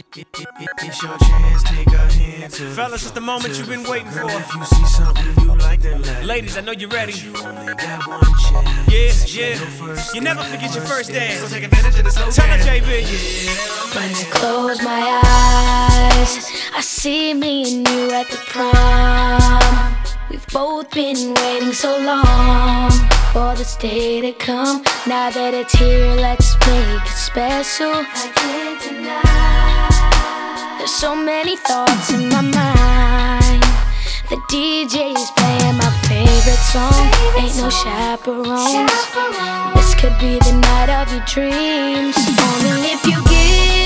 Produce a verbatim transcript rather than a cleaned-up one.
It, it, it, it's your chance, take a hand to Fellas, it's the moment you've been waiting Girl, for. if you see something you like, then let Ladies, I know you're ready. You only got one chance. Yeah, yeah. You never forget your first dance. So take advantage of the slow Tell her, dance. J B. When I close my eyes, I see me and you at the prom. We've both been waiting so long for this day to come. Now that it's here, let's make it special. I can't deny. There's so many thoughts in my mind. The D J is playing my favorite song. Ain't no chaperones. This could be the night of your dreams. Only if you give